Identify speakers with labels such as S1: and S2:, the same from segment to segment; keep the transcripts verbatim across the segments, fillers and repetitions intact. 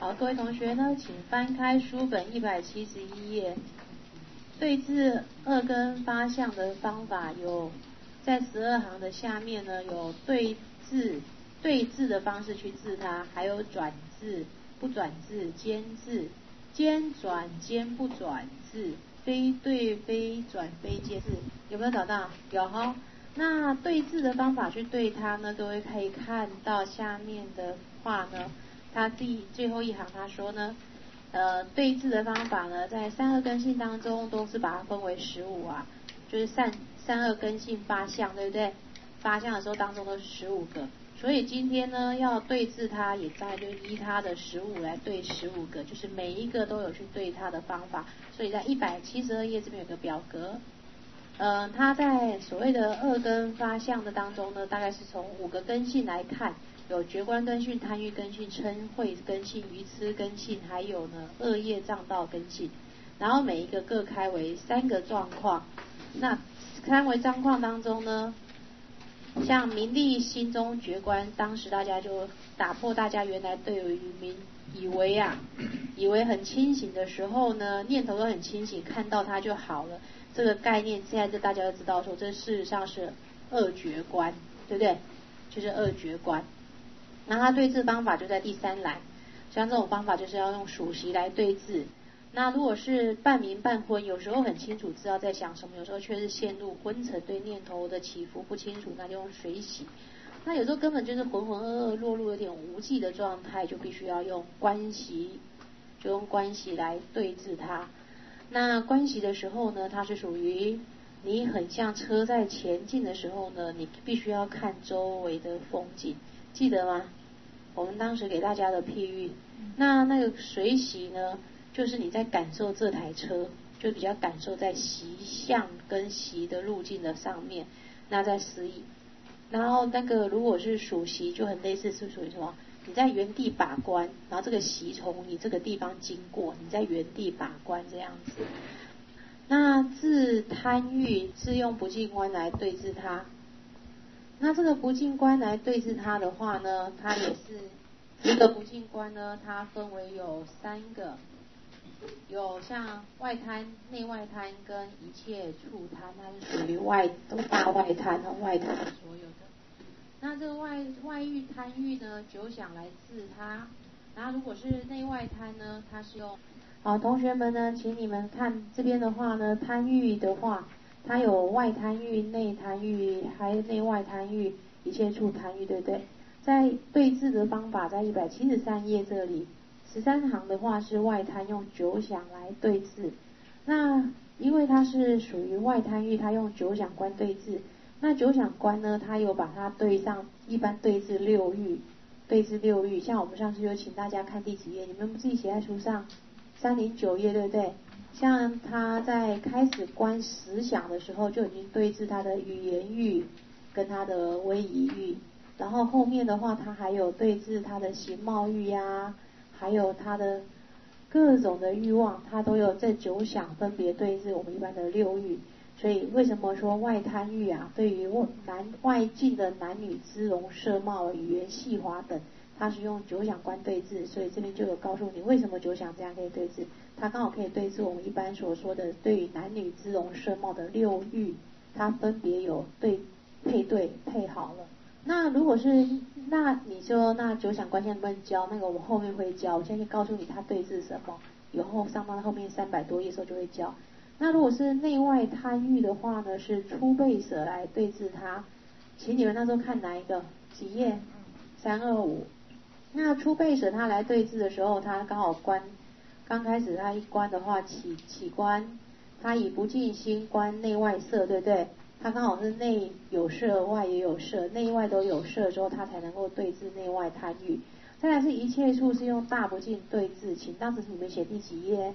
S1: 好，各位同学呢，请翻开书本一百七十一页。对治二根发相的方法有，在十二行的下面呢，有对治对治的方式去治它，还有转治、不转治、兼治、兼转兼不转治、非对非转非兼治，有没有找到？有哈。那对治的方法去对它呢，各位可以看到下面的话呢，它第最后一行他说呢。呃，对治的方法呢，在三二根性当中都是把它分为十五啊，就是三三二根性发相，对不对？发相的时候当中都是十五个，所以今天呢要对治它，也在就依它的十五来对十五个，就是每一个都有去对它的方法。所以在一百七十二页这边有个表格，呃，它在所谓的二根发相的当中呢，大概是从五个根性来看。有觉观根性、贪欲根性、嗔恚根性、愚痴根性，还有呢恶业障道根性，然后每一个各开为三个状况。那开为状况当中呢，像名利心中觉观，当时大家就打破大家原来对于名以为啊，以为很清醒的时候呢，念头都很清醒，看到它就好了。这个概念现在就大家都知道说，这事实上是二觉观，对不对？就是二觉观。那它对治方法就在第三栏，像这种方法就是要用数息来对治。那如果是半明半昏，有时候很清楚知道在想什么，有时候却是陷入昏沉，对念头的起伏不清楚，那就用水洗。那有时候根本就是浑浑噩噩，落入有点无记的状态，就必须要用观息，就用观息来对治它。那观息的时候呢，它是属于你很像车在前进的时候呢，你必须要看周围的风景，记得吗？我们当时给大家的譬喻，那那个随习呢，就是你在感受这台车，就比较感受在习相跟习的路径的上面，那在思意。然后那个如果是属习，就很类似是属于什么？你在原地把关，然后这个习从你这个地方经过，你在原地把关这样子。那治贪欲是用不净观来对治它。那这个不净观来对治它的话呢，它也是一个不净观呢，它分为有三个，有像外贪、内外贪跟一切处贪，它是属于外都大外贪和外贪所有的。那这个外外欲贪欲呢，九想来治它。然后如果是内外贪呢，它是用好，同学们呢，请你们看这边的话呢，贪欲的话。它有外贪欲、内贪欲，还有内外贪欲、一切处贪欲，对不对？在对治的方法，在一百七十三页这里，十三行的话是外贪用九想来对治。那因为它是属于外贪欲，它用九想观对治。那九想观呢，它有把它对上一般对治六欲，对治六欲。像我们上次就请大家看第几页，你们自己写在书上，三零九页，对不对？像他在开始观十想的时候，就已经对治他的语言欲跟他的威仪欲，然后后面的话，他还有对治他的形貌欲呀、啊，还有他的各种的欲望，他都有这九想分别对治我们一般的六欲。所以为什么说外贪欲啊，对于男外境的男女姿容色貌、语言细滑等，它是用九想观对治，所以这边就有告诉你为什么九想这样可以对治，它刚好可以对治我们一般所说的对于男女姿容色貌的六欲，它分别有对配对配好了。那如果是那你说那九想观现在能不能教？那个我们后面会教，我现在就告诉你它对治什么，以后上到后面三百多页的时候就会教。那如果是内外贪欲的话呢，是出辈舍来对治它，请你们那时候看哪一个几页？三二五。那出辈舍他来对治的时候，他刚好观，刚开始他一观的话起起观，他以不净心观内外色，对不对？他刚好是内有色，外也有色，内外都有色之后，他才能够对治内外贪欲。再来是一切处是用大不净对治，请当时你们写第几页？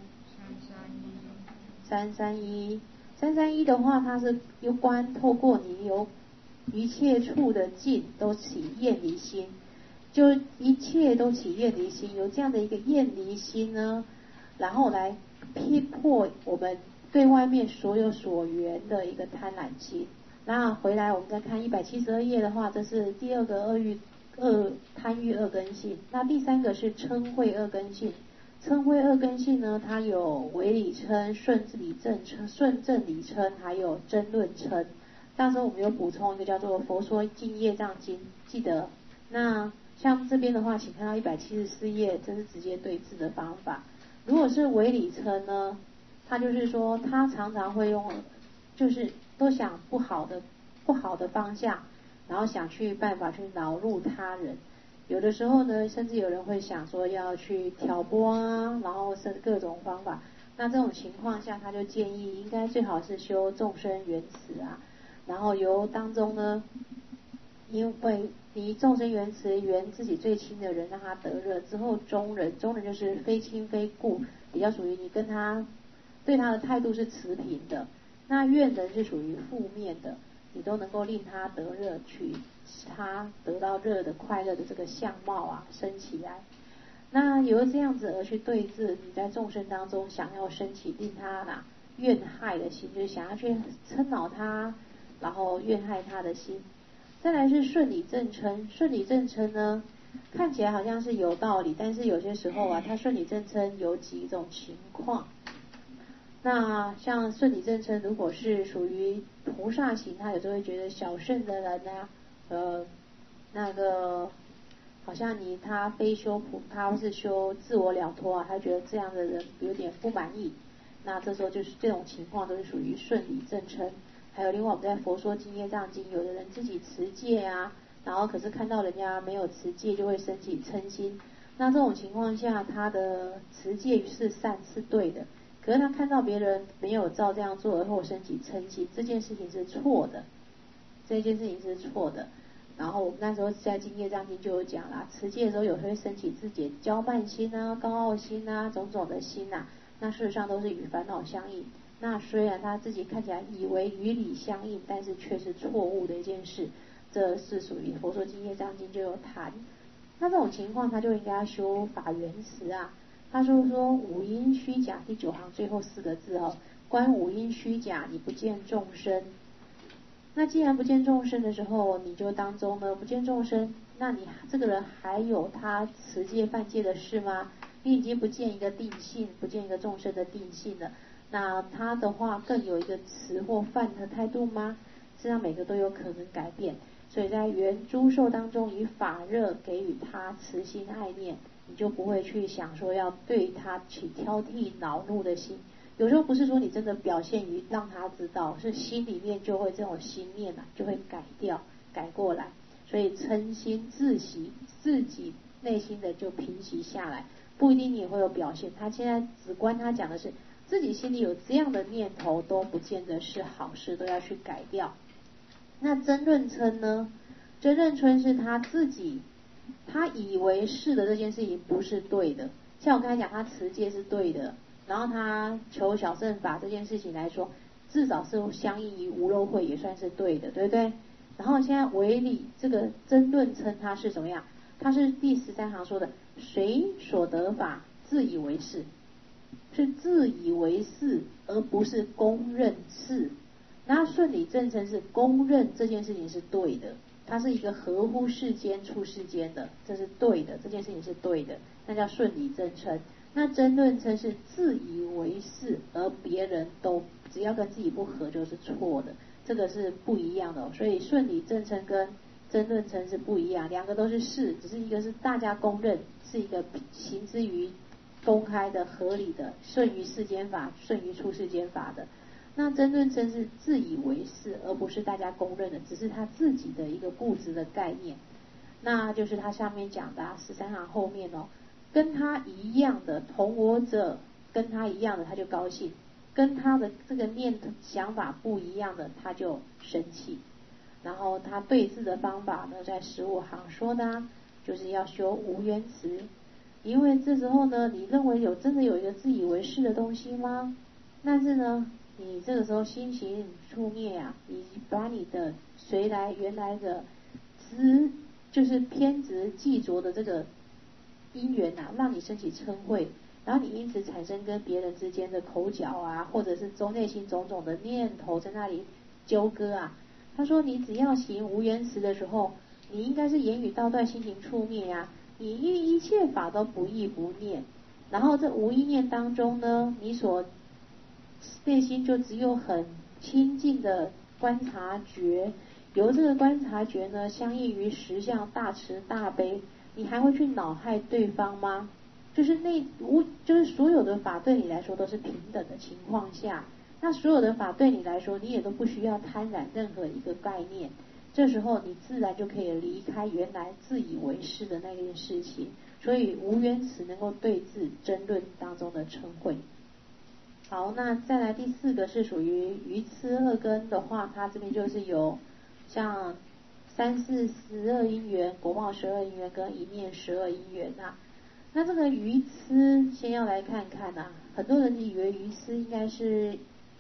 S1: 三三一。三三一的话，它是有关透过你有一切处的净都起厌离心，就一切都起厌离心，有这样的一个厌离心呢，然后来批破我们对外面所有所缘的一个贪婪心。那回来我们再看一百七十二页的话，这是第二个恶欲恶贪欲恶根性。那第三个是嗔恚恶根性。嗔恚恶根性呢，它有唯理嗔、顺理正嗔、顺正理嗔，还有争论嗔。到时候我们有补充一个叫做《佛说净业障经》，记得。那像这边的话，请看到一百七十四页，这是直接对治的方法。如果是唯理嗔呢，他就是说他常常会用，就是都想不好的不好的方向，然后想去办法去恼怒他人。有的时候呢，甚至有人会想说要去挑拨啊，然后是各种方法。那这种情况下，他就建议应该最好是修众生缘慈啊，然后由当中呢，因为你众生缘慈缘自己最亲的人让他得乐之后，中人中人就是非亲非故，比较属于你跟他对他的态度是持平的。那怨人是属于负面的，你都能够令他得乐，去使他得到乐的快乐的这个相貌啊升起来。那由这样子而去对治你在众生当中想要升起令他啦怨害的心，就是想要去嗔恼他，然后怨害他的心。再来是顺理正嗔，顺理正嗔呢，看起来好像是有道理，但是有些时候啊，它顺理正嗔有几种情况。那像顺理正嗔，如果是属于菩萨行，他有时候会觉得小圣的人啊，呃，那个好像你他非修普，他是修自我了脱啊，他觉得这样的人有点不满意。那这时候就是这种情况都是属于顺理正嗔。还有另外我们在佛说净业障经，有的人自己持戒啊，然后可是看到人家没有持戒就会升起嗔心。那这种情况下，他的持戒是善是对的，可是他看到别人没有照这样做而后升起嗔心，这件事情是错的，这件事情是错的。然后我们那时候在净业障经就有讲啦，持戒的时候有时候会升起自己骄慢心啊、高傲心啊、种种的心啊，那事实上都是与烦恼相应。那虽然他自己看起来以为与理相应，但是却是错误的一件事，这是属于佛说净业障经就有谈。那这种情况他就应该修法缘慈啊。他说说五阴虚假第九行最后四个字哦，观五阴虚假，你不见众生。那既然不见众生的时候，你就当中呢不见众生，那你这个人还有他持戒犯戒的事吗？你已经不见一个定性，不见一个众生的定性了。那他的话更有一个持或犯的态度吗？实际上每个都有可能改变。所以在缘诸受当中，以法热给予他慈心爱念，你就不会去想说要对他起挑剔恼怒的心。有时候不是说你真的表现于让他知道，是心里面就会这种心念啊就会改掉改过来。所以嗔心自息，自己内心的就平息下来，不一定你会有表现。他现在只观他讲的是自己心里有这样的念头，都不见得是好事，都要去改掉。那争论嗔呢？争论嗔是他自己，他以为是的这件事情不是对的。像我刚才讲，他持戒是对的，然后他求小乘法这件事情来说，至少是相应于无漏慧，也算是对的，对不对？然后现在唯理这个争论嗔，它是怎么样？它是第十三行说的，谁所得法，自以为是。是自以为是，而不是公认是。那顺理正嗔是公认这件事情是对的，它是一个合乎世间处世间的，这是对的，这件事情是对的，那叫顺理正嗔。那争论嗔是自以为是，而别人都只要跟自己不合就是错的，这个是不一样的哦。所以顺理正嗔跟争论嗔是不一样，两个都是是，只是一个是大家公认，是一个行之于公开的、合理的，顺于世间法、顺于出世间法的。那争论嗔是自以为是，而不是大家公认的，只是他自己的一个固执的概念。那就是他下面讲的啊，十三行后面哦，跟他一样的同我者，跟他一样的他就高兴，跟他的这个念想法不一样的他就生气。然后他对治的方法呢，在十五行说的啊，就是要修无缘慈。因为这时候呢，你认为有真的有一个自以为是的东西吗？但是呢，你这个时候心行处灭啊，你把你的随来原来的执，就是偏执记着的这个因缘啊，让你升起嗔恚，然后你因此产生跟别人之间的口角啊，或者是中内心种种的念头在那里纠葛啊。他说你只要行无缘慈的时候， 你应该是言语道断，心行处灭呀、啊。你因为一切法都不异不念，然后这无一念当中呢，你所内心就只有很清净的观察觉，由这个观察觉呢，相应于实相大慈大悲，你还会去恼害对方吗？就是那无，就是所有的法对你来说都是平等的情况下，那所有的法对你来说，你也都不需要贪染任何一个概念。这时候你自然就可以离开原来自以为是的那件事情，所以无缘此能够对治争论当中的嗔恚。好，那再来第四个是属于愚痴二根的话，它这边就是有像三世十二因缘、果报十二因缘跟一念十二因缘啊。那这个愚痴先要来看看啊，很多人以为愚痴应该是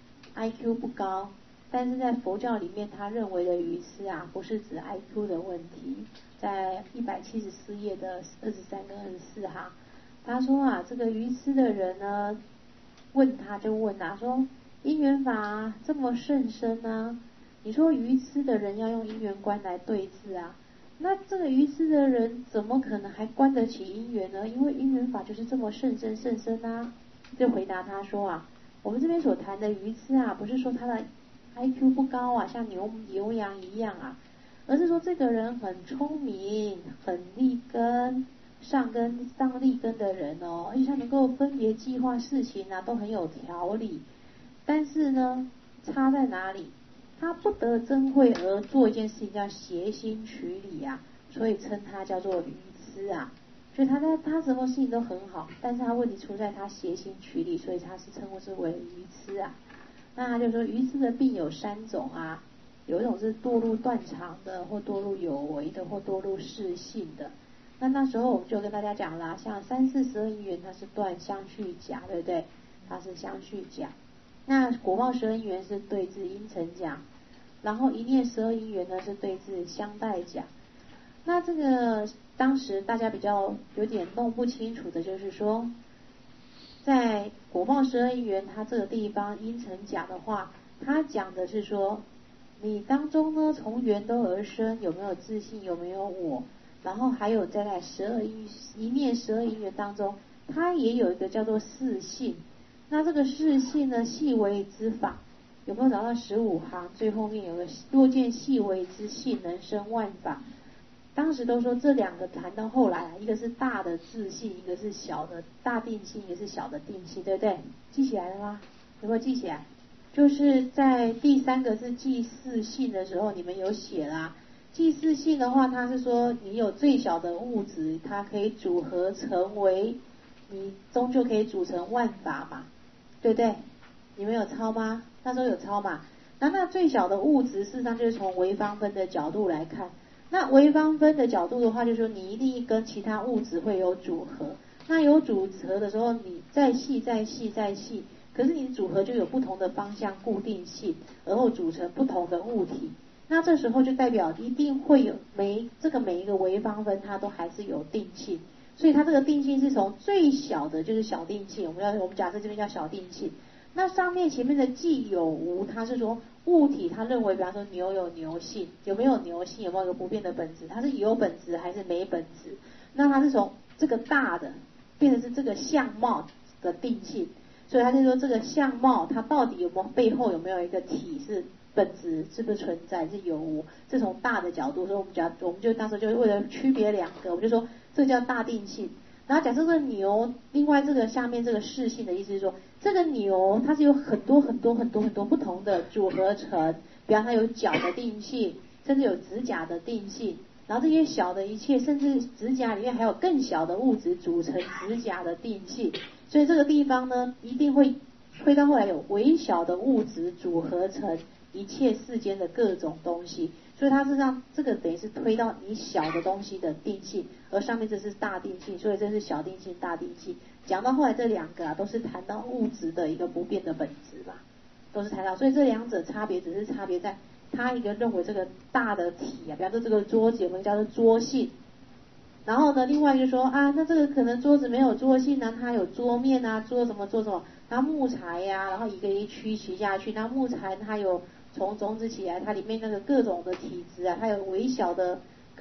S1: I Q 不高。但是在佛教里面，他认为的愚痴啊，不是指 I Q 的问题。在一百七十四页的二十三跟二十四行，他说啊，这个愚痴的人呢，问他就问啊，说因缘法这么甚深啊，你说愚痴的人要用因缘观来对治啊，那这个愚痴的人怎么可能还观得起因缘呢？因为因缘法就是这么甚深甚深啊。就回答他说啊，我们这边所谈的愚痴啊，不是说他的I Q 不高啊，像牛牛羊一样啊，而是说这个人很聪明，很立根，上根上立根的人哦，而且他能够分别计划事情啊，都很有条理。但是呢，差在哪里？他不得真慧而做一件事情叫邪心取理啊，所以称他叫做愚痴啊。所以他在他什么事情都很好，但是他问题出在他邪心取理，所以他是称呼之为愚痴啊。那他就说愚痴的病有三种啊，有一种是堕入断常的，或堕入有为的，或堕入世性的。那那时候我们就跟大家讲啦，像三四十二因缘它是断相续假，对不对？它是相续假。那果报十二因缘是对治因乘假，然后一念十二因缘呢是对治相待假。那这个当时大家比较有点弄不清楚的就是说，在果报十二因缘它这个地方因乘假的话，它讲的是说你当中呢从缘都而生，有没有自信，有没有我，然后还有在那十二因一念十二因缘当中，它也有一个叫做四性。那这个四性呢，细微之法，有没有找到十五行最后面有个若见细微之性能生万法。当时都说这两个谈到后来，一个是大的自信，一个是小的大定性，一个是小的定性，对不对？记起来了吗？有没有记起来？就是在第三个是记四性的时候，你们有写啦。记四性的话，它是说你有最小的物质，它可以组合成为，你终究可以组成万法嘛，对不对？你们有抄吗？那时候有抄嘛？那那最小的物质，事实上就是从微方分的角度来看。那微方分的角度的话，就是说你一定跟其他物质会有组合。那有组合的时候，你再细再细再细，可是你组合就有不同的方向固定性，而后组成不同的物体。那这时候就代表一定会有每这个每一个微方分，它都还是有定性。所以它这个定性是从最小的就是小定性，我们要我们假设这边叫小定性。那上面前面的既有无，它是说物体，他认为比方说牛有牛性，有没有牛性，有没有一个不变的本质，它是有本质还是没本质？那它是从这个大的变成是这个相貌的定性，所以他就说这个相貌它到底有没有背后有没有一个体是本质是不是存在是有无？这从大的角度，所以我们讲我们就当时就为了区别两个，我们就说这叫大定性。然后假设这个牛，另外这个下面这个视性的意思是说，这个牛它是有很多很多很多很多不同的组合成，比方它有脚的定性，甚至有指甲的定性，然后这些小的一切，甚至指甲里面还有更小的物质组成指甲的定性，所以这个地方呢，一定会推到后来有微小的物质组合成一切世间的各种东西。所以它是让这个等于是推到你小的东西的定性，而上面这是大定性，所以这是小定性大定性。讲到后来这两个啊，都是谈到物质的一个不变的本质吧，都是谈到，所以这两者差别只是差别在他一个认为这个大的体啊，比方说这个桌子有没有叫做桌性，然后呢另外就说啊，那这个可能桌子没有桌性啊，它有桌面啊，桌什么桌什么，然后木材呀、啊，然后一个一区取下去，那木材它有从种子起来，它里面那个各种的体质啊，它有微小的各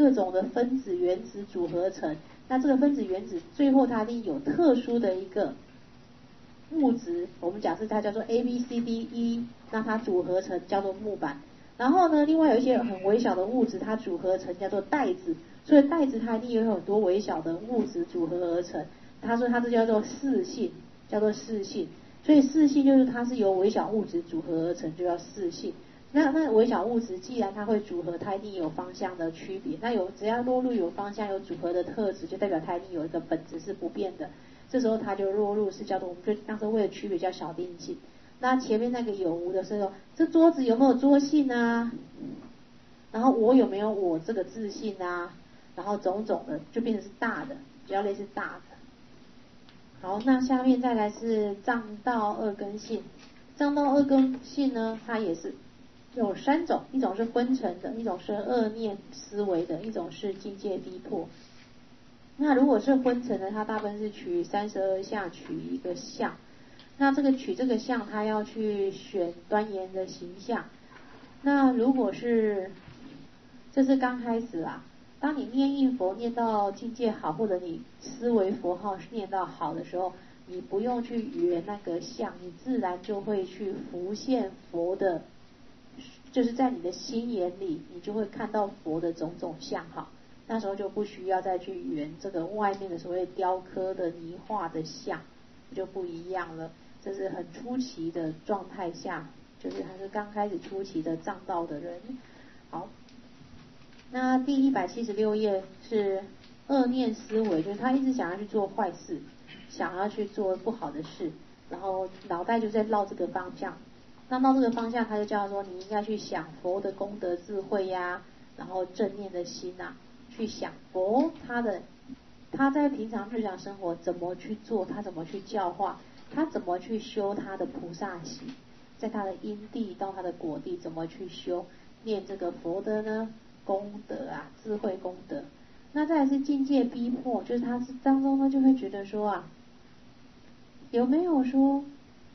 S1: 各种的分子原子组合成，那这个分子原子最后它一定有特殊的一个物质，我们假设它叫做 A B C D E， 那它组合成叫做木板。然后呢，另外有一些很微小的物质，它组合成叫做带子，所以带子它一定有很多微小的物质组合而成。他说它这叫做四性，叫做四性。所以四性就是它是由微小物质组合而成，就叫四性。那那微小物质既然它会组合，它一定有方向的区别。那有只要落入有方向有组合的特质，就代表它一定有一个本质是不变的。这时候它就落入是叫做我们就当时为了区别叫小定性。那前面那个有无的时候，这桌子有没有桌性啊？然后我有没有我这个自性啊？然后种种的就变成是大的，比较类似大的。好，那下面再来是障道二根性。障道二根性呢，它也是有三种，一种是昏沉的，一种是恶念思维的，一种是境界逼迫。那如果是昏沉的，它大部分是取三十二相取一个相。那这个取这个相，它要去选端严的形象。那如果是这是刚开始啦，当你念印佛念到境界好，或者你思维佛号念到好的时候，你不用去圆那个相，你自然就会去浮现佛的，就是在你的心眼里，你就会看到佛的种种相好。那时候就不需要再去圆这个外面的所谓雕刻的泥画的像，就不一样了。这是很初期的状态下，就是他是刚开始初期的障道的人。好，那第一百七十六页是恶念思维，就是他一直想要去做坏事，想要去做不好的事，然后脑袋就在绕这个方向。那到这个方向，他就叫他说你应该去想佛的功德智慧呀，然后正念的心啊，去想佛他的他在平常日常生活怎么去做，他怎么去教化，他怎么去修他的菩萨行，在他的因地到他的果地怎么去修念这个佛的呢功德啊，智慧功德。那再来是境界逼迫，就是他是当中呢就会觉得说啊，有没有说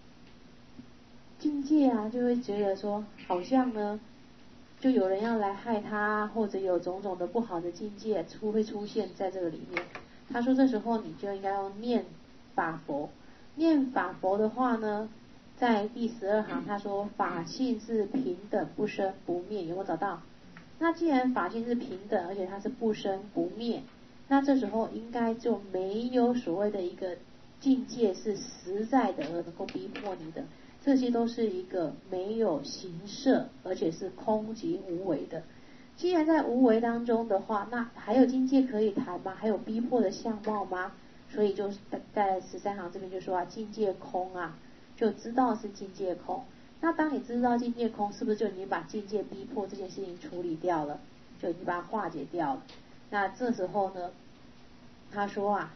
S1: 境界啊，就会觉得说好像呢就有人要来害他，或者有种种的不好的境界出会出现在这个里面。他说这时候你就应该要念法佛。念法佛的话呢，在第十二行他说法性是平等不生不灭，有没有找到？那既然法性是平等，而且它是不生不灭，那这时候应该就没有所谓的一个境界是实在的而能够逼迫你的，这些都是一个没有形色，而且是空即无为的。既然在无为当中的话，那还有境界可以谈吗？还有逼迫的相貌吗？所以就是在十三行这边就说啊，境界空啊，就知道是境界空。那当你知道境界空，是不是就已经把境界逼迫这件事情处理掉了，就已经把它化解掉了？那这时候呢，他说啊，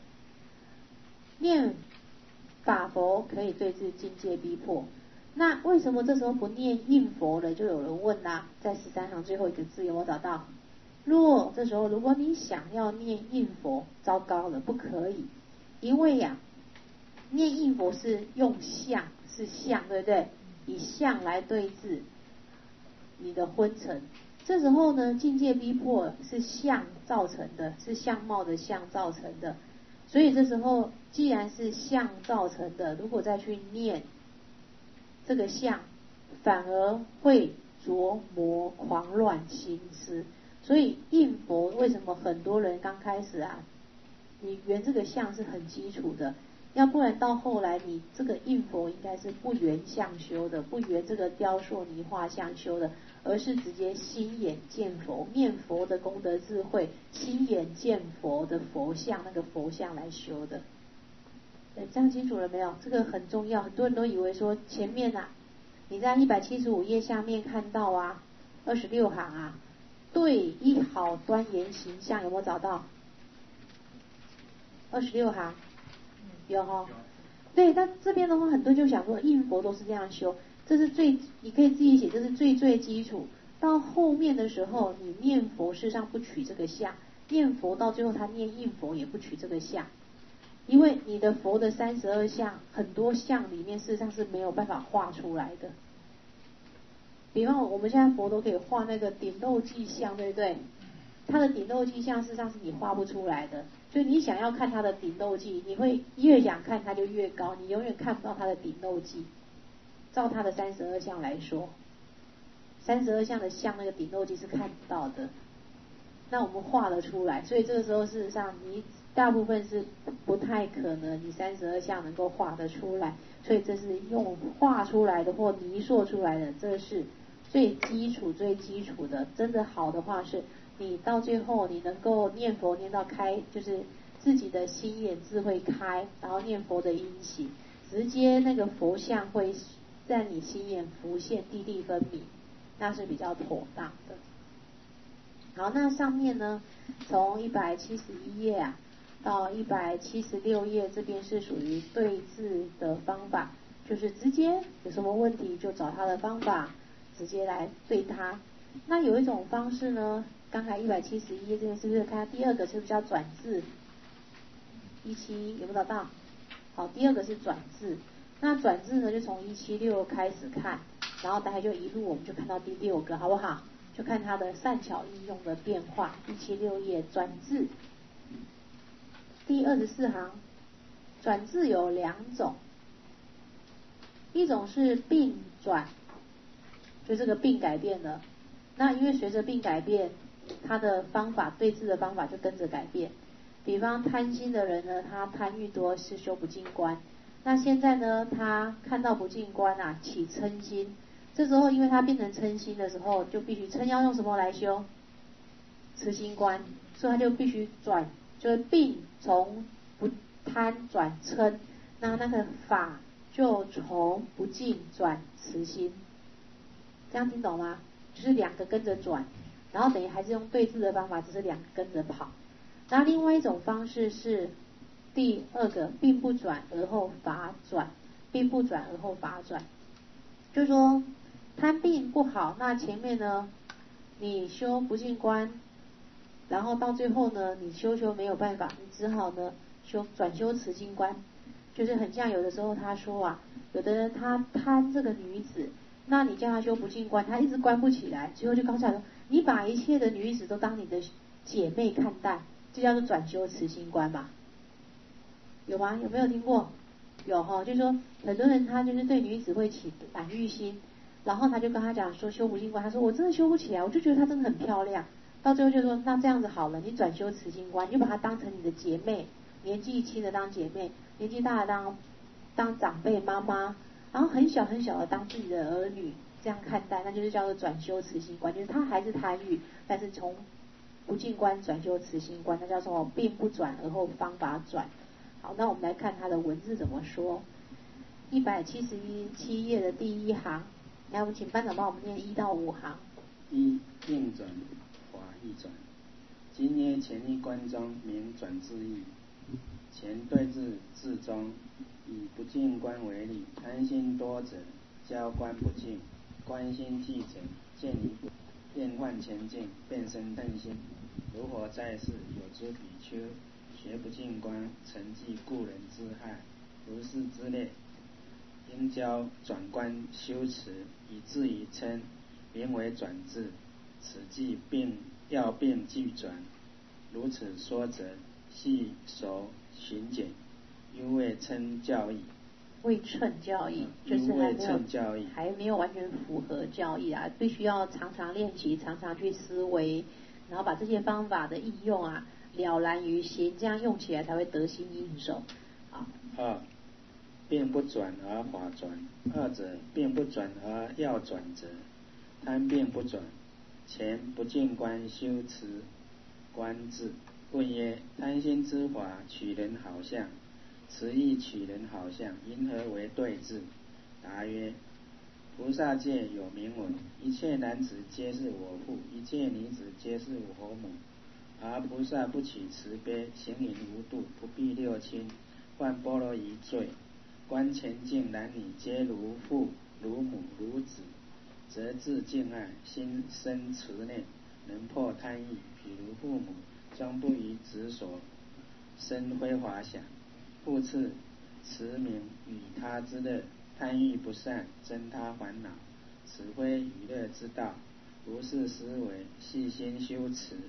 S1: 念法佛可以对治境界逼迫。那为什么这时候不念印佛了？就有人问啦、啊，在十三行最后一个字有没有找到？若这时候如果你想要念印佛，糟糕了，不可以，因为呀、啊，念印佛是用相，是相，对不对？以相来对治你的昏沉。这时候呢，境界逼迫是相造成的，是相貌的相造成的。所以这时候既然是相造成的，如果再去念这个相，反而会琢磨狂乱心思。所以印佛为什么很多人刚开始啊，你圆这个相是很基础的，要不然到后来你这个印佛应该是不圆相修的，不圆这个雕塑泥画像修的，而是直接心眼见佛，念佛的功德智慧，心眼见佛的佛像，那个佛像来修的。对，这样清楚了没有？这个很重要，很多人都以为说前面啊，你在一百七十五页下面看到啊，二十六行啊，对一好端严形象有没有找到？二十六行有哈、哦。对，但这边的话，很多就想说印佛都是这样修，这是最，你可以自己写，这是最最基础。到后面的时候，你念佛事实上不取这个相，念佛到最后他念印佛也不取这个相，因为你的佛的三十二相，很多相里面事实上是没有办法画出来的。比方我们现在佛都可以画那个顶斗记像，对不对？ 它的顶漏迹象事实上是你画不出来的，所以你想要看它的顶漏迹，你会越想看它就越高，你永远看不到它的顶漏迹。照它的三十二相来说，三十二相的相那个顶漏迹是看不到的，那我们画了出来，所以这个时候事实上你大部分是不太可能你三十二相能够画得出来，所以这是用画出来的或泥塑出来的，这是最基础最基础的。真的好的话是你到最后你能够念佛念到开，就是自己的心眼智慧开，然后念佛的因起，直接那个佛像会在你心眼浮现，地地分明，那是比较妥当的。好，那上面呢，从一百七十一页啊到一百七十六页，这边是属于对治的方法，就是直接有什么问题就找他的方法，直接来对他。那有一种方式呢，刚才一百七十一页这边是不是看第二个是不是叫转字？一七有没有找到？好，第二个是转字。那转字呢，就从一七六开始看，然后大概就一路我们就看到第六个，好不好？就看它的善巧应用的变化。一七六页转字，第二十四行，转字有两种，一种是病转，就这个病改变了。那因为随着病改变，它的方法对治的方法就跟着改变。比方贪心的人呢，他贪欲多是修不净观。那现在呢，他看到不净观啊，起嗔心。这时候因为他变成嗔心的时候，就必须嗔要用什么来修？慈心观，所以他就必须转，就是病从不贪转嗔，那那个法就从不净转慈心。这样听懂吗？就是两个跟着转，然后等于还是用对治的方法，只是两个跟着跑。那另外一种方式是第二个，病不转而后法转，病不转而后法转，就是说贪病不好，那前面呢你修不净观，然后到最后呢你修修没有办法，你只好呢修转修慈心观，就是很像有的时候他说啊，有的人他贪这个女子，那你叫他修不净观，他一直关不起来，最后就告诉他说，你把一切的女子都当你的姐妹看待，这叫做转修慈心观嘛，有吗？有没有听过？有哈，就是说很多人他就是对女子会起染欲心，然后他就跟他讲说修不净观，他说我真的修不起来，我就觉得她真的很漂亮，到最后就说那这样子好了，你转修慈心观，你就把她当成你的姐妹，年纪轻的当姐妹，年纪大的当当长辈妈妈，然后很小很小的当自己的儿女，这样看待，那就是叫做转修慈心观，就是他还是贪欲，但是从不净观转修慈心观，那叫做病不转而后方法转。好，那我们来看它的文字怎么说。一百七十七页的第一行，来，我们请班长帮我们念一到五行。
S2: 一病转法义转，今曰前一关中名转字义，前对治字中以不净观为例，贪心多者交观不净，观心寂者见于变幻前进，变身贪心。如何在世有诸比丘学不净观，曾记故人之害，如是之类，应教转观修持，以至于称名为转智，此即病要病即转。如此说则，细熟循简，犹未称教义。
S1: 未称教义，就是还没有还没有完全符合教义啊，必须要常常练习，常常去思维，然后把这些方法的应用啊了然于心，这样用起来才会得心应手。好。
S2: 二，病不转而法转，二者病不转而要转者，贪病不转，前不净观修持观智。问曰：贪心之法取人好相，此亦取人好相，因何为对治？答曰：菩萨戒有明文，一切男子皆是我父，一切女子皆是我母，而菩萨不起慈悲，行淫无度，不避六亲，犯般若一罪，观前境男女皆如父如母如子，则自敬爱，心生慈念，能破贪欲。譬如父母终不于子所生辉华想，复次慈名与他之乐，贪欲不善，增他烦恼，此非娱乐之道。如是思维，细心修持，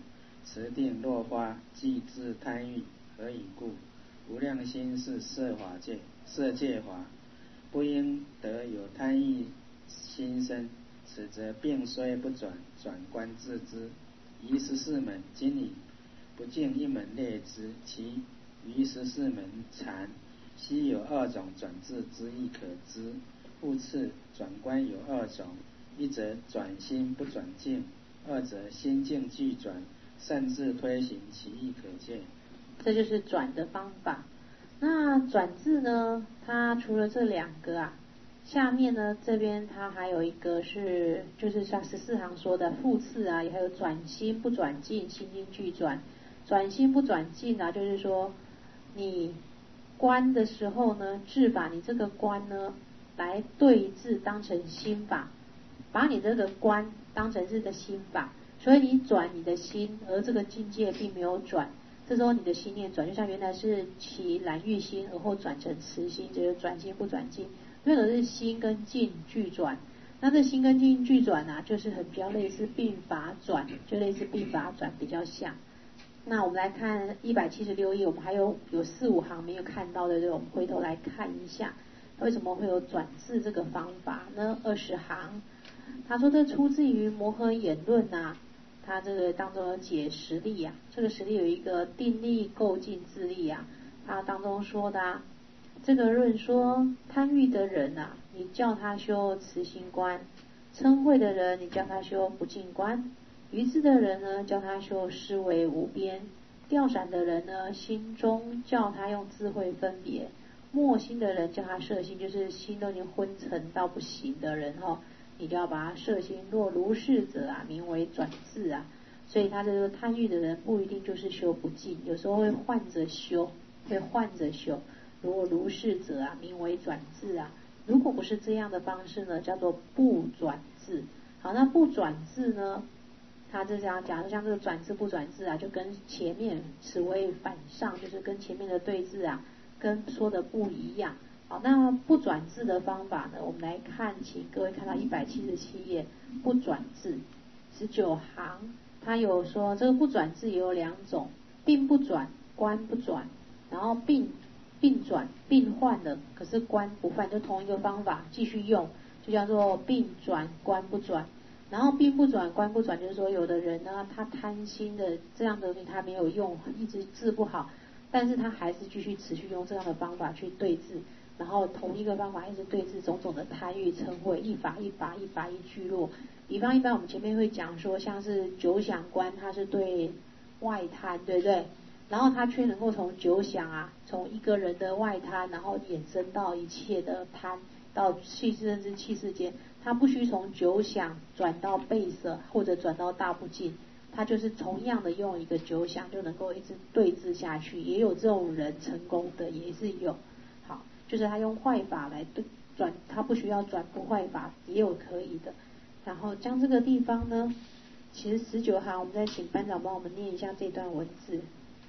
S2: 持定落花，即自贪欲，何以故？无量心是色法界，色界法，不应得有贪欲心生，此则病虽不转，转观自知。于十四门今以不净一门列之，其余十四门禅悉有二种转智之意可知。复次，转观有二种，一则转心不转境，二则心境俱转，擅自推行，其意可见。
S1: 这就是转的方法。那转智呢，它除了这两个啊，下面呢这边它还有一个是，就是像十四行说的复次啊，也还有转心不转境，心境俱转。转心不转境啊，就是说你观的时候呢，智把你这个观呢来对治当成心法，把你这个观当成是个心法，所以你转你的心，而这个境界并没有转，这时候你的心念转，就像原来是起染欲心，而后转成慈心，就是转心不转境，因为都是心跟境俱转。那这心跟境俱转啊，就是很比较类似并法转，就类似并法转比较像。那我们来看一百七十六页，我们还有有四五行没有看到的，我们回头来看一下，为什么会有转智这个方法呢？二十行，他说这出自于摩诃衍论啊，他这个当中有解实例啊，这个实例有一个定力构境自力啊，他当中说的啊，这个论说贪欲的人啊，你叫他修慈心观；嗔恚的人，你叫他修不净观；愚痴的人呢，叫他修思维无边；掉闪的人呢，心中叫他用智慧分别；没心的人叫他摄心，就是心都已经昏沉到不行的人哈，你就要把他摄心。若如是者啊，名为转智啊。所以他这个贪欲的人不一定就是修不净，有时候会换着修，会换着修。如果如是者啊，名为转智啊。如果不是这样的方式呢，叫做不转智。好，那不转智呢，他这样讲，像这个转智不转智啊，就跟前面此为反上，就是跟前面的对峙啊，跟说的不一样。好，那不转智的方法呢，我们来看，请各位看到一百七十七页不转智十九行，他有说这个不转智也有两种，并不转，观不转，然后并并转并换了，可是观不换，就同一个方法继续用，就叫做并转观不转。然后并不转观不转，就是说有的人呢，他贪心的这样的东西他没有用，一直治不好，但是他还是继续持续用这样的方法去对治，然后同一个方法一直对治种种的贪欲嗔恚，一法一法一法一聚落。比方一般我们前面会讲说，像是九想观，它是对外贪，对不对？然后他却能够从九想啊，从一个人的外贪，然后衍生到一切的贪，到气世甚至气世间，他不需从九想转到倍舍或者转到大不净，他就是同样的用一个九想就能够一直对治下去，也有这种人成功的，也是有。好，就是他用坏法来对转，他不需要转不坏法，也有可以的。然后将这个地方呢，其实十九行我们再请班长帮我们念一下这段文字。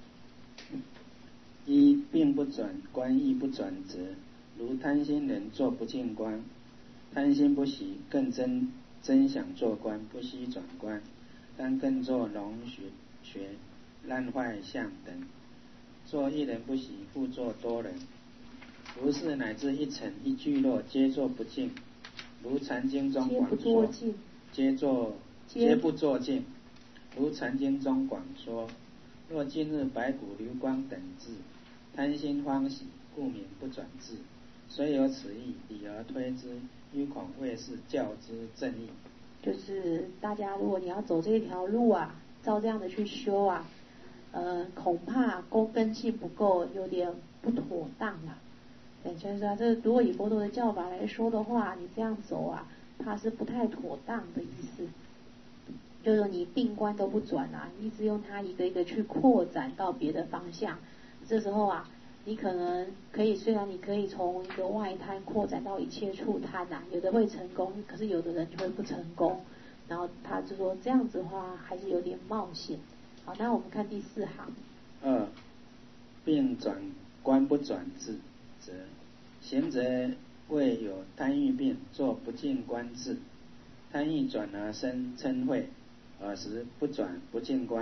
S2: 一并不转，观亦不转则，如贪心人作不净观，贪心不习，更真真想做观，不惜转观，但更作龙学学烂坏相等，做一人不习，复作多人，如是乃至一层一聚落皆作不净，如禅经中广说，皆作皆不作净，如禅经中广说，若今日白骨流光等智，贪心欢喜，故名不转智。虽有此意，理而推之，欲恐未是教之正义。
S1: 就是大家如果你要走这一条路啊，照这样的去修啊，呃，恐怕根根性不够，有点不妥当了。对，就是说，这如果以佛陀的教法来说的话，你这样走啊，它是不太妥当的意思。就是你并观都不转啊，你一直用它一个一个去扩展到别的方向，这时候啊，你可能可以，虽然你可以从一个外贪扩展到一切处贪啊，有的会成功，可是有的人就会不成功。然后他就说这样子的话还是有点冒险。好，那我们看第四行。
S2: 二，并转观不转智，则贤者未有贪欲病，作不净观智，贪欲转而生嗔恚，尔时不转不净观，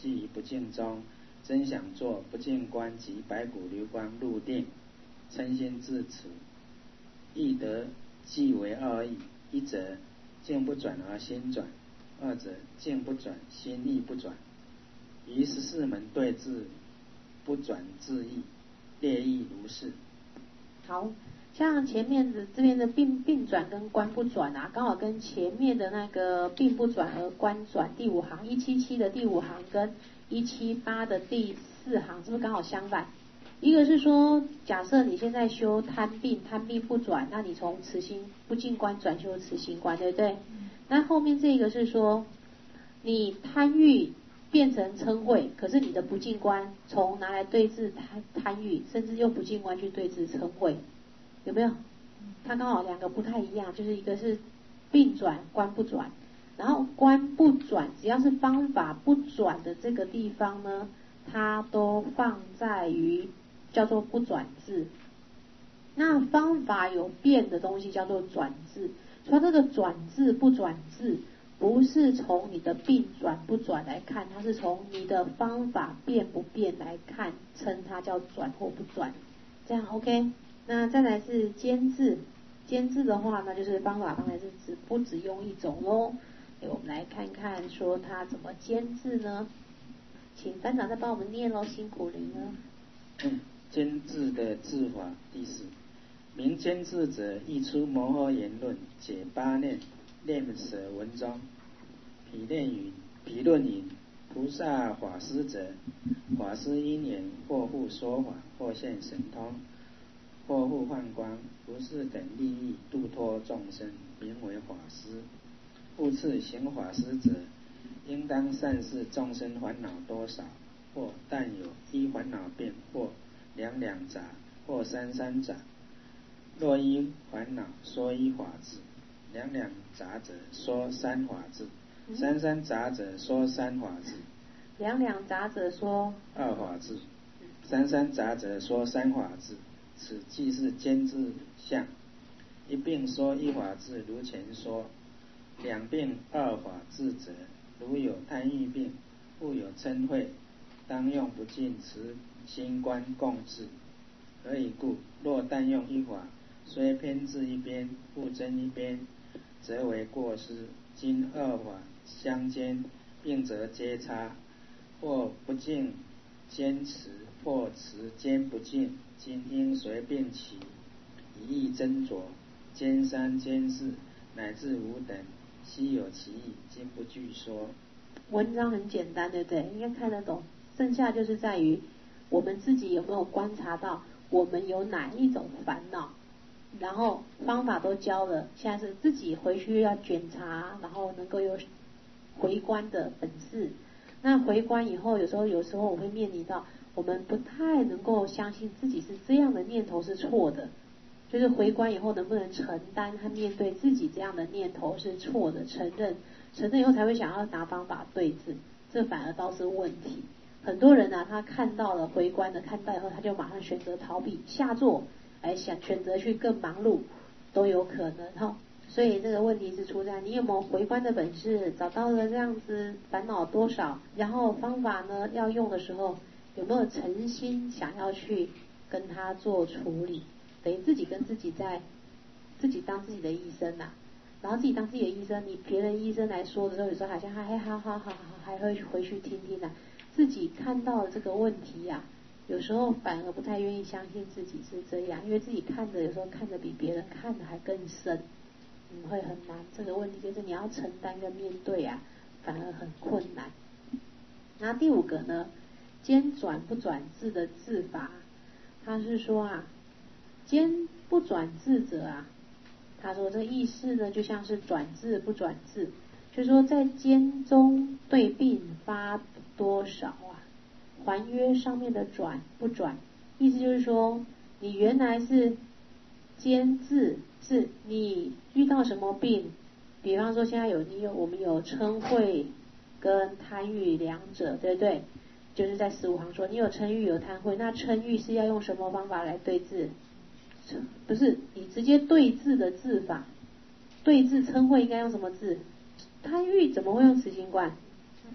S2: 系于不净中，真想作不净观及白骨流光入定，嗔心自持，亦得即为二义。一则境不转而心转，二者境不转心亦不转。于十四门对治不转自义，列义如是。
S1: 好，像前面的这边的病病转跟观不转啊，刚好跟前面的那个病不转而观转第五行一七七的第五行跟一七八的第四行是不是刚好相反？一个是说，假设你现在修贪病，贪病不转，那你从慈心不净观转修慈心观，对不对？嗯、那后面这个是说，你贪欲变成嗔恚，可是你的不净观从拿来对治贪贪欲，甚至用不净观去对治嗔恚，有没有？它刚好两个不太一样，就是一个是病转，观不转，然后观不转，只要是方法不转的这个地方呢，它都放在于叫做不转智。那方法有变的东西叫做转智，所以这个转智不转智，不是从你的病转不转来看，它是从你的方法变不变来看，称它叫转或不转。这样 OK？ 那再来是坚智，坚智的话呢，就是方法当然是只不只用一种咯。我们来看看说它怎么坚智呢？请班长再帮我们念咯，辛苦您了。
S2: 嗯，坚智的智法第四。名坚智者，译出摩诃言论，解八念，念舍文中。彼念云，彼论云：菩萨法师者，法师因缘，或复说法，或现神通，或复幻光，如是等利益度脱众生，名为法师。复次行法师者，应当善视众生烦恼多少，或但有一烦恼变，或两两杂，或三三杂。若一烦恼说一法智，两两杂者说三法智，三三杂者说三法智，
S1: 两两杂者说
S2: 二法智，三三杂者说三法智。此即是坚智相。一并说一法智，如前说；两并二法智者，如有贪欲病，复有嗔恚，当用不净慈心观共治。何以故？若但用一法，虽偏至一边，复增一边，则为过失。今二法相兼，并则皆差，或不净坚持，或持坚不净，今应随并起，以意斟酌，兼三兼四，乃至五等，悉有其意，今不具说。
S1: 文章很简单，对不对？应该看得懂。剩下就是在于我们自己有没有观察到我们有哪一种烦恼，然后方法都教了，现在是自己回去要检查，然后能够有回观的本事。那回观以后，有时候有时候我会面临到我们不太能够相信自己是这样的念头是错的，就是回观以后能不能承担和面对自己这样的念头是错的，承认承认以后才会想要拿方法对治，这反而倒是问题。很多人啊，他看到了回观的看到以后，他就马上选择逃避下座，哎，想选择去更忙碌都有可能哈。所以这个问题是出在你有没有回观的本事，找到了这样子烦恼多少，然后方法呢要用的时候有没有诚心想要去跟他做处理，等于自己跟自己在自己当自己的医生呐、啊，然后自己当自己的医生，你别人医生来说的时候，有时候好像还好好好好还会回去听听啊，自己看到这个问题呀、啊，有时候反而不太愿意相信自己是这样，因为自己看的有时候看得比别人看的还更深，嗯，会很难。这个问题就是你要承担跟面对啊，反而很困难。那第五个呢，兼转不转智的智法，他是说啊，兼不转智者啊，他说这意思呢就像是转智不转智，就是说在兼中对并发多少啊，还约上面的转不转，意思就是说你原来是兼智，是你遇到什么病，比方说现在有你有我们有嗔恚跟贪欲两者，对不对？就是在十五行说你有嗔欲有贪恚，那嗔欲是要用什么方法来对治？不是你直接对治的治法，对治嗔恚应该用什么治？贪欲怎么会用慈心观？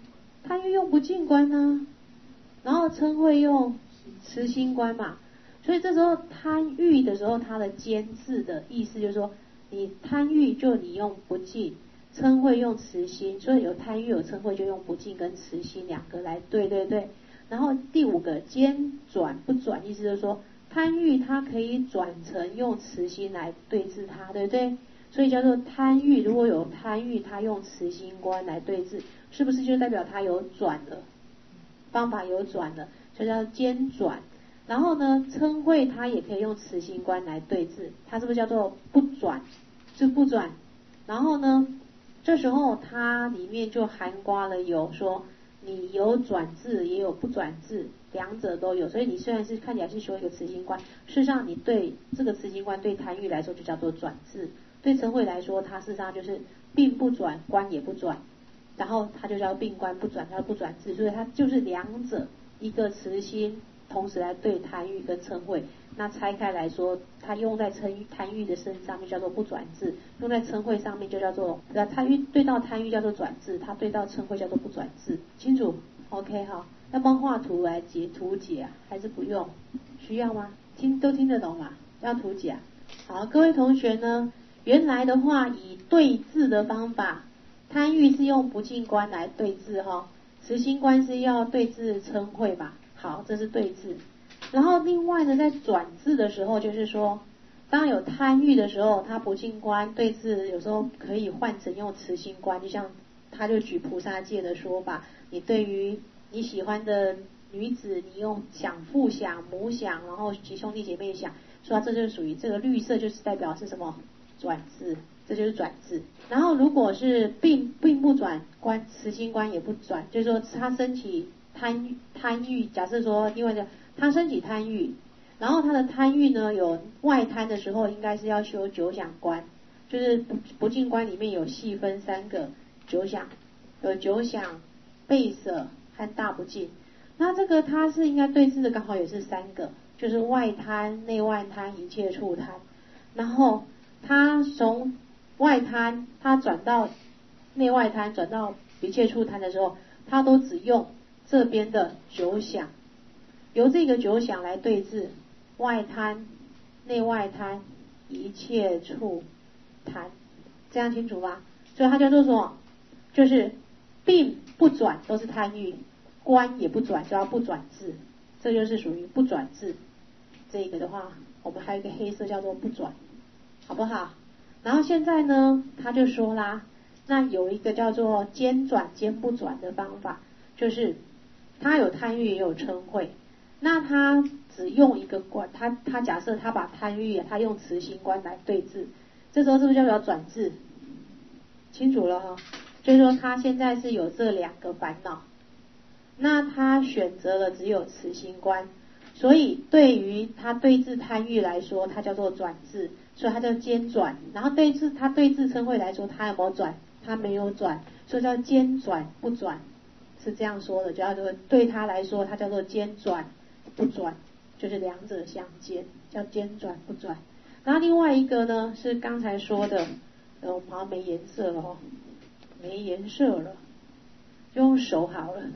S1: 贪欲用不净观呢、啊，然后嗔恚用慈心观嘛，所以这时候贪欲的时候，它的兼字的意思就是说，你贪欲就你用不净，嗔恚用慈心，所以有贪欲有嗔恚就用不净跟慈心两个来对对对。然后第五个兼转不转，意思就是说贪欲它可以转成用慈心来对治它，对不对？所以叫做贪欲，如果有贪欲，它用慈心观来对治，是不是就代表它有转了？方法有转了，所以叫兼转。然后呢，嗔恚它也可以用慈心观来对治，它是不是叫做不转？是不转。然后呢，这时候它里面就含括了有说你有转治也有不转治，两者都有。所以你虽然是看起来是说一个慈心观，事实上你对这个慈心观对贪欲来说就叫做转治，对嗔恚来说它事实上就是并不转，观也不转，然后它就叫并观不转，叫不转治，所以它就是两者一个慈心同时来对贪欲跟嗔恚。那拆开来说，它用在嗔贪欲的身上面叫做不转治，用在嗔恚上面就叫做贪欲，对到贪欲叫做转治，它对到嗔恚叫做不转治，清楚 ？OK 哈，要帮画图来解图解啊，还是不用？需要吗？听都听得懂吗？要图解啊？好，各位同学呢，原来的话以对治的方法，贪欲是用不净观来对治哈，慈心观是要对治嗔恚吧？好，这是对治。然后另外呢，在转治的时候，就是说，当有贪欲的时候，他不净观对治，有时候可以换成用慈心观，就像他就举菩萨戒的说法，你对于你喜欢的女子，你用想父想母想，然后及兄弟姐妹想，说这就是属于这个绿色，就是代表是什么转治，这就是转治。然后如果是并并不转观，慈心观也不转，就是说他升起贪贪欲，假设说另外的。他升起贪欲，然后他的贪欲呢有外贪的时候，应该是要修九想观，就是不不净观里面有细分三个九想，有九想、备舍和大不净。那这个他是应该对治的，刚好也是三个，就是外贪、内外贪、一切处贪。然后他从外贪他转到内外贪，转到一切处贪的时候，他都只用这边的九想。由这个九想来对治外贪、内外贪、一切处贪，这样清楚吧？所以它叫做什么？就是并不转都是贪欲，观也不转，就要不转治，这就是属于不转治。这个的话，我们还有一个黑色叫做不转，好不好？然后现在呢，他就说啦，那有一个叫做兼转兼不转的方法，就是他有贪欲也有嗔恚。那他只用一个观，他他假设他把贪欲他用慈心观来对治，这时候是不是就要转治？清楚了哈，就是说他现在是有这两个烦恼，那他选择了只有慈心观，所以对于他对治贪欲来说，他叫做转治，所以他叫兼转。然后对治他对治嗔恚来说，他有没有转？他没有转，所以叫兼转不转，是这样说的，就叫做对他来说，他叫做兼转。不转就是两者相兼，叫兼转不转。然后另外一个呢是刚才说的，呃，我们好像没颜色了哦，没颜色了，就用手好了。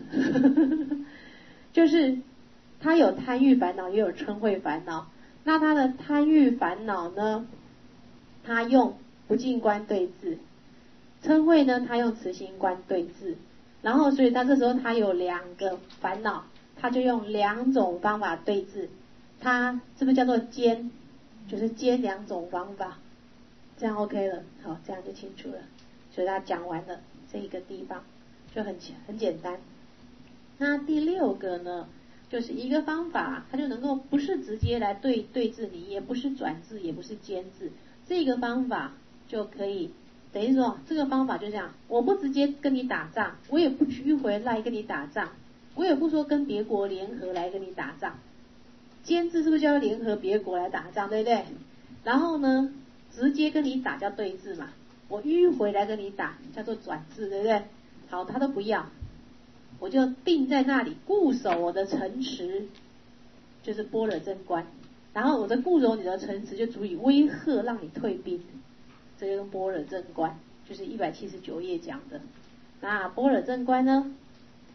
S1: 就是他有贪欲烦恼，也有嗔恚烦恼。那他的贪欲烦恼呢，他用不净观对治；嗔恚呢，他用慈心观对治。然后，所以他这时候他有两个烦恼。他就用两种方法对治，他是不是叫做兼？就是兼两种方法，这样 OK 了，好，这样就清楚了。所以他讲完了这一个地方，就很很简单。那第六个呢，就是一个方法，它就能够不是直接来对对治你，也不是转治，也不是兼治，这个方法就可以。等于说，这个方法就这样，我不直接跟你打仗，我也不迂回来跟你打仗。我也不说跟别国联合来跟你打仗，兼治是不是就要联合别国来打仗，对不对？然后呢，直接跟你打叫对治嘛，我迂回来跟你打叫做转治，对不对？好，他都不要，我就定在那里固守我的城池，就是般若正观。然后我的固守你的城池就足以威吓让你退兵，这就用般若正观，就是一百七十九页讲的。那般若正观呢？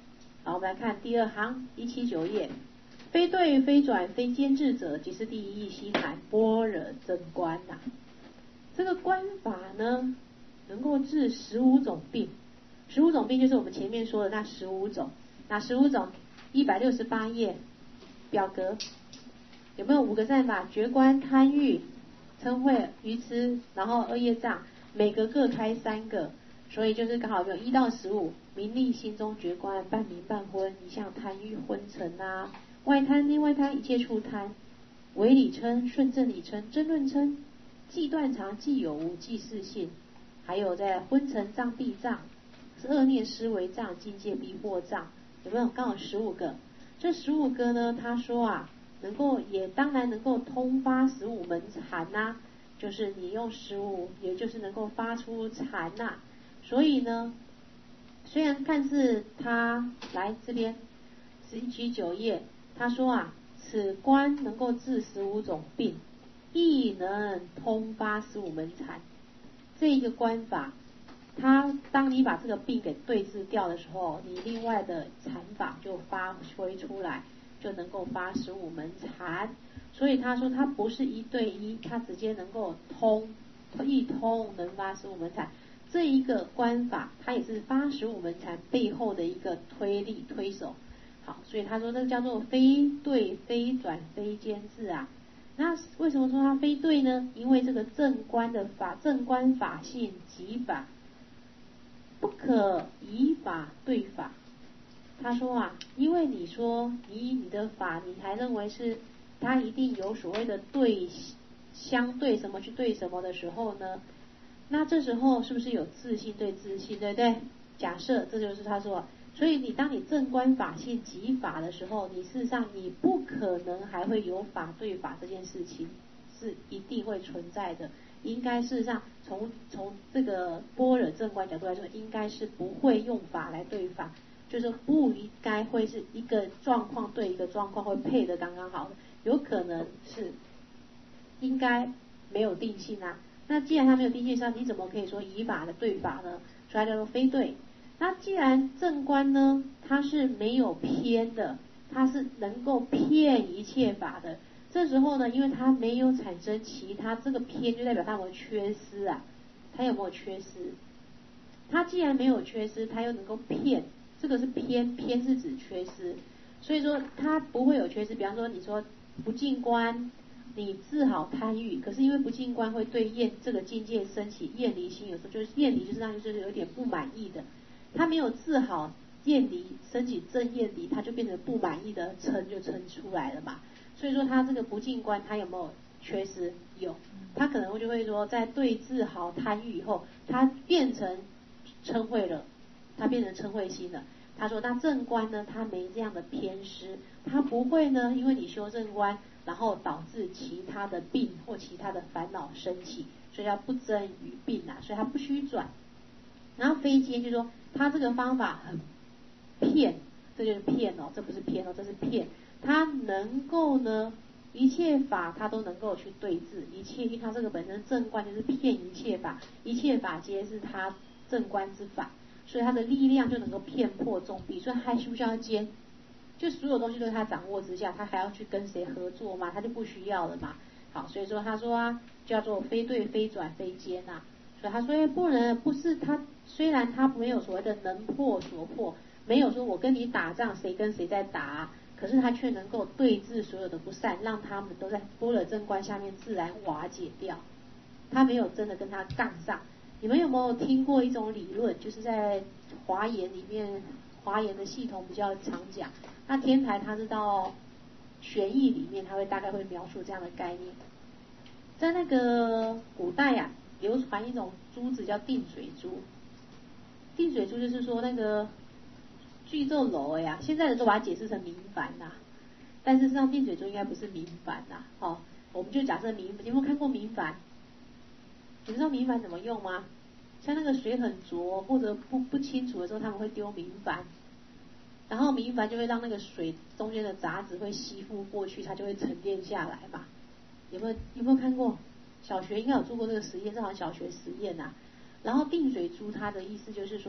S1: 好，我们来看第二行一七九页，非对非转非兼治者，即是第一义悉谈般若真观呐、啊。这个观法呢，能够治十五种病，十五种病就是我们前面说的那十五种，那十五种一百六十八页表格有没有五个善法？觉观、贪欲、嗔恚、愚痴，然后二业障，每个各开三个，所以就是刚好有一到十五。名利心中觉观，半明半昏，一向贪欲昏沉啊，外贪内外贪，一切处贪，唯理嗔、顺正理嗔、争论嗔，既断常，既有无，既是性，还有在昏沉障、蔽障，是恶念思维障、境界逼迫障，有没有？刚好十五个。这十五个呢，他说啊，能够也当然能够通发十五门禅呐、啊，就是你用十五，也就是能够发出禅呐、啊。所以呢，虽然看似他来这边十七九页，他说啊，此观能够治十五种病，亦能通发十五门禅。这一个观法，他当你把这个病给对治掉的时候，你另外的禅法就发挥出来，就能够发十五门禅。所以他说他不是一对一，他直接能够通一通能发十五门禅。这一个观法，它也是发十五门禅背后的一个推力推手。好，所以他说这个叫做非对非转非兼治啊。那为什么说它非对呢？因为这个正观的法，正观法性即法，不可以法对法。他说啊，因为你说以你的法，你还认为是它一定有所谓的对相对什么去对什么的时候呢？那这时候是不是有自信对自信，对不对？假设这就是他说，所以你当你正观法性即法的时候，你事实上你不可能还会有法对法这件事情，是一定会存在的。应该事实上从从这个般若正观角度来说，应该是不会用法来对法，就是不应该会是一个状况对一个状况会配得刚刚好的，有可能是应该没有定性啊。那既然它没有定性上，你怎么可以说以法的对法呢？所以它叫做非对。那既然正观呢，它是没有偏的，它是能够骗一切法的。这时候呢，因为它没有产生其他，这个偏就代表它有没有缺失啊？它有没有缺失？它既然没有缺失，它又能够骗，这个是偏，偏是指缺失。所以说它不会有缺失。比方说你说不净观，你治好贪欲，可是因为不净观会对厌这个境界升起厌离心，有时候就是厌离就是让就是有点不满意的，他没有治好厌离，升起正厌离，他就变成不满意的嗔就嗔出来了嘛。所以说他这个不净观他有没有缺失？有，他可能就会说在对治好贪欲以后，他变成嗔恚了，他变成嗔恚心了。他说那正观呢，他没这样的偏失，他不会呢因为你修正观然后导致其他的病或其他的烦恼升起，所以要不增于病啊，所以他不虚转。然后非兼就是说他这个方法很骗，这就是骗哦，这不是偏哦，这是骗。他能够呢一切法他都能够去对治一切，因为他这个本身正观就是骗一切法，一切法皆是他正观之法，所以他的力量就能够骗破众弊。所以还需不需要兼？就所有东西都是他掌握之下，他还要去跟谁合作嘛？他就不需要了嘛。好，所以说他说啊，叫做非对非转非兼呐、啊。所以他说不能不是他，虽然他没有所谓的能破所破，没有说我跟你打仗谁跟谁在打，可是他却能够对治所有的不善，让他们都在般若正观下面自然瓦解掉。他没有真的跟他杠上。你们有没有听过一种理论，就是在华严里面，华严的系统比较常讲。那天台它是到玄义里面，它会大概会描述这样的概念。在那个古代啊，流传一种珠子叫定水珠。定水珠就是说那个巨咒楼呀，现在的都把它解释成明矾啦，但是实际上定水珠应该不是明矾啦。好，我们就假设明，你有没有看过明矾？你知道明矾怎么用吗？像那个水很浊或者不不清楚的时候，他们会丢明矾。然后明矾就会让那个水中间的杂质会吸附过去，它就会沉淀下来嘛。有没有有没有看过？小学应该有做过这个实验，这好像小学实验呐、啊。然后定水珠它的意思就是说，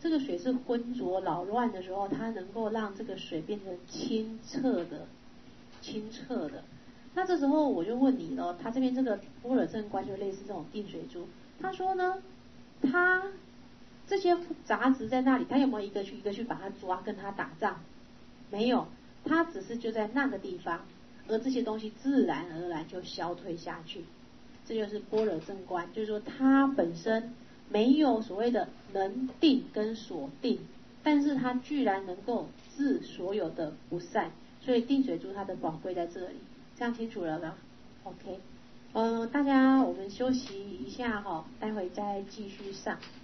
S1: 这个水是浑浊扰乱的时候，它能够让这个水变成清澈的，清澈的。那这时候我就问你了，他这边这个般若正观就类似这种定水珠，他说呢，他这些杂质在那里，他有没有一个去一个去把它抓，跟他打仗？没有，他只是就在那个地方，而这些东西自然而然就消退下去。这就是般若正观，就是说它本身没有所谓的能定跟所定，但是它居然能够治所有的不善，所以定水珠它的宝贵在这里。这样清楚了吗 ？OK， 嗯、呃，大家我们休息一下哈，待会再继续上。